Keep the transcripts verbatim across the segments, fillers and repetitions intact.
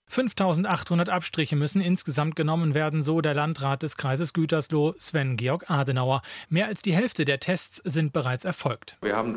fünftausendachthundert Abstriche müssen insgesamt genommen werden, so der Landrat des Kreises Gütersloh, Sven-Georg Adenauer. Mehr als die Hälfte der Tests sind bereits erfolgt. Wir haben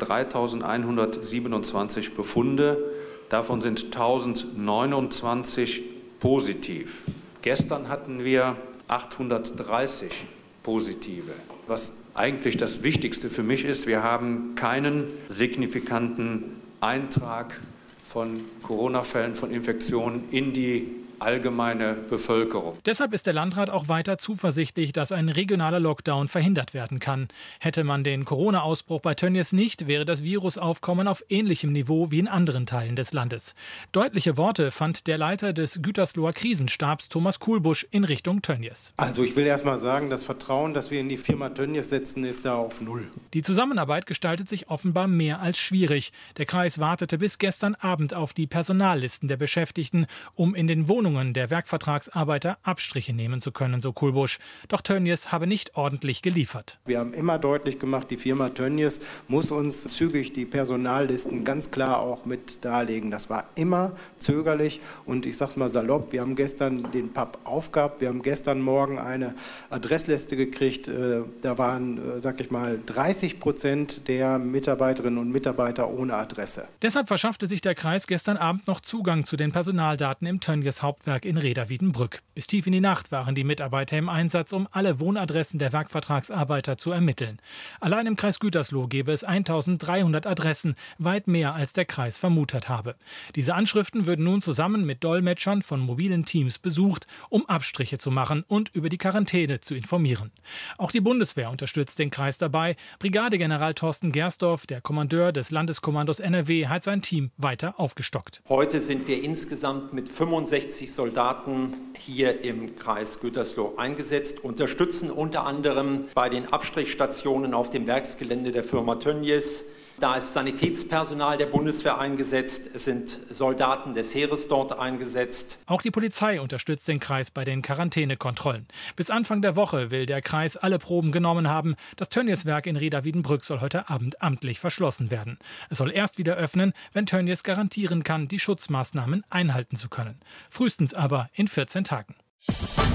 dreitausendeinhundertsiebenundzwanzig Befunde, davon sind tausendneunundzwanzig positiv. Gestern hatten wir achthundertdreißig Positive. Was eigentlich das Wichtigste für mich ist, wir haben keinen signifikanten Eintrag von Corona-Fällen, von Infektionen in die allgemeine Bevölkerung. Deshalb ist der Landrat auch weiter zuversichtlich, dass ein regionaler Lockdown verhindert werden kann. Hätte man den Corona-Ausbruch bei Tönnies nicht, wäre das Virusaufkommen auf ähnlichem Niveau wie in anderen Teilen des Landes. Deutliche Worte fand der Leiter des Gütersloher Krisenstabs, Thomas Kuhlbusch, in Richtung Tönnies. Also ich will erst mal sagen, das Vertrauen, das wir in die Firma Tönnies setzen, ist da auf Null. Die Zusammenarbeit gestaltet sich offenbar mehr als schwierig. Der Kreis wartete bis gestern Abend auf die Personallisten der Beschäftigten, um in den Wohnungen der Werkvertragsarbeiter Abstriche nehmen zu können, so Kuhlbusch. Doch Tönnies habe nicht ordentlich geliefert. Wir haben immer deutlich gemacht, die Firma Tönnies muss uns zügig die Personallisten ganz klar auch mit darlegen. Das war immer zögerlich und ich sage mal salopp, wir haben gestern den P A P aufgehabt, wir haben gestern Morgen eine Adressliste gekriegt. Da waren, sag ich mal, dreißig Prozent der Mitarbeiterinnen und Mitarbeiter ohne Adresse. Deshalb verschaffte sich der Kreis gestern Abend noch Zugang zu den Personaldaten im Tönnies Hauptwerk in Rheda-Wiedenbrück. Bis tief in die Nacht waren die Mitarbeiter im Einsatz, um alle Wohnadressen der Werkvertragsarbeiter zu ermitteln. Allein im Kreis Gütersloh gäbe es eintausenddreihundert Adressen, weit mehr als der Kreis vermutet habe. Diese Anschriften würden nun zusammen mit Dolmetschern von mobilen Teams besucht, um Abstriche zu machen und über die Quarantäne zu informieren. Auch die Bundeswehr unterstützt den Kreis dabei. Brigadegeneral Thorsten Gersdorf, der Kommandeur des Landeskommandos N R W, hat sein Team weiter aufgestockt. Heute sind wir insgesamt mit fünfundsechzig Soldaten hier im Kreis Gütersloh eingesetzt, unterstützen unter anderem bei den Abstrichstationen auf dem Werksgelände der Firma Tönnies. Da ist Sanitätspersonal der Bundeswehr eingesetzt, es sind Soldaten des Heeres dort eingesetzt. Auch die Polizei unterstützt den Kreis bei den Quarantänekontrollen. Bis Anfang der Woche will der Kreis alle Proben genommen haben. Das Tönnies-Werk in Rheda-Wiedenbrück soll heute Abend amtlich verschlossen werden. Es soll erst wieder öffnen, wenn Tönnies garantieren kann, die Schutzmaßnahmen einhalten zu können. Frühestens aber in vierzehn Tagen.